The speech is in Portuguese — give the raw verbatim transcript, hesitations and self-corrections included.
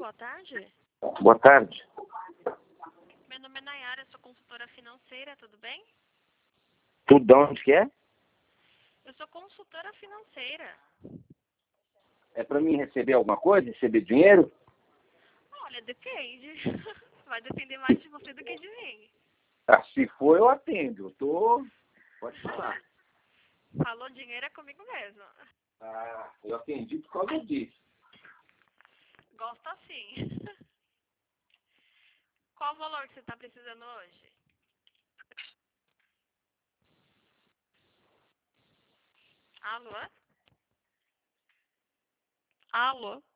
boa tarde. Boa tarde. Meu nome é Nayara, sou consultora financeira, tudo bem? Tudo de onde que é? Eu sou consultora financeira. É para mim receber alguma coisa? Receber dinheiro? Olha, depende. Vai depender mais de você do que de mim. Ah, se for, eu atendo. Eu tô... Pode falar. Falou dinheiro é comigo mesmo. Ah, eu atendi por causa disso. Gosto assim. Qual o valor que você está precisando hoje? Alô? Alô?